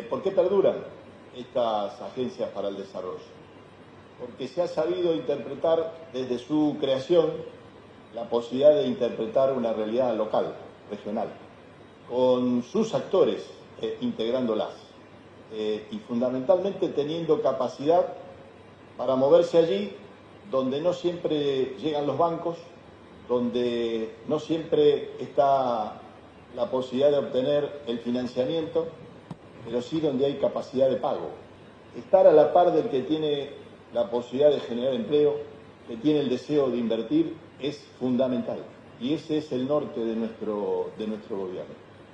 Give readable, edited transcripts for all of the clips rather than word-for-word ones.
¿Por qué perduran estas agencias para el desarrollo? Porque se ha sabido interpretar desde su creación la posibilidad de interpretar una realidad local, regional, con sus actores integrándolas y fundamentalmente teniendo capacidad para moverse allí donde no siempre llegan los bancos, donde no siempre está la posibilidad de obtener el financiamiento, pero sí donde hay capacidad de pago. Estar a la par del que tiene la posibilidad de generar empleo, que tiene el deseo de invertir, es fundamental. Y ese es el norte de nuestro gobierno.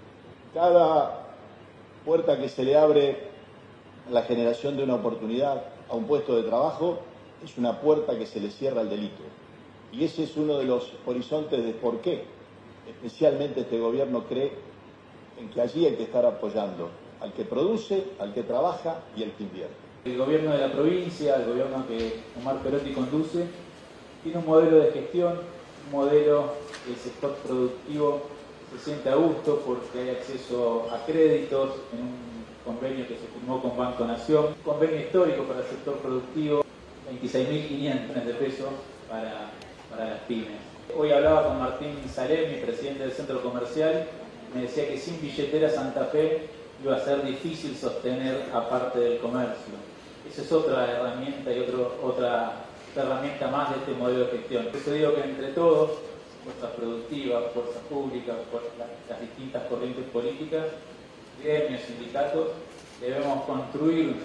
Cada puerta que se le abre a la generación de una oportunidad, a un puesto de trabajo, es una puerta que se le cierra al delito. Y ese es uno de los horizontes de por qué especialmente este gobierno cree en que allí hay que estar apoyando al que produce, al que trabaja y al que invierte. El gobierno de la provincia, el gobierno que Omar Perotti conduce, tiene un modelo de gestión, un modelo que el sector productivo se siente a gusto porque hay acceso a créditos en un convenio que se firmó con Banco Nación, un convenio histórico para el sector productivo, 26.500 millones de pesos para las pymes. Hoy hablaba con Martín Salemi, presidente del centro comercial, me decía que sin billetera Santa Fe iba a ser difícil sostener aparte del comercio. Esa es otra herramienta y otra herramienta más de este modelo de gestión. Por eso digo que entre todos, fuerzas productivas, fuerzas públicas, las distintas corrientes políticas, gremios, sindicatos, debemos construir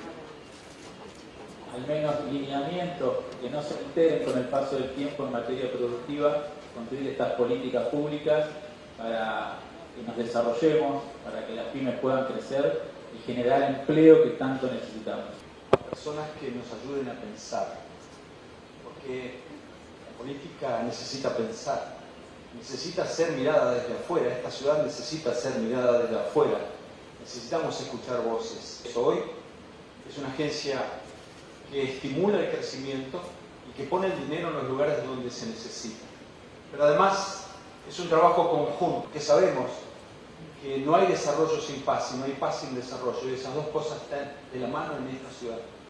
al menos lineamientos que no se alteren con el paso del tiempo en materia productiva, construir estas políticas públicas para que nos desarrollemos, para que las pymes puedan crecer y generar empleo que tanto necesitamos. Personas que nos ayuden a pensar, porque la política necesita pensar, necesita ser mirada desde afuera, esta ciudad necesita ser mirada desde afuera, necesitamos escuchar voces. Hoy es una agencia que estimula el crecimiento y que pone el dinero en los lugares donde se necesita. Pero además es un trabajo conjunto, que sabemos que no hay desarrollo sin paz y no hay paz sin desarrollo, y esas dos cosas están de la mano en esta ciudad.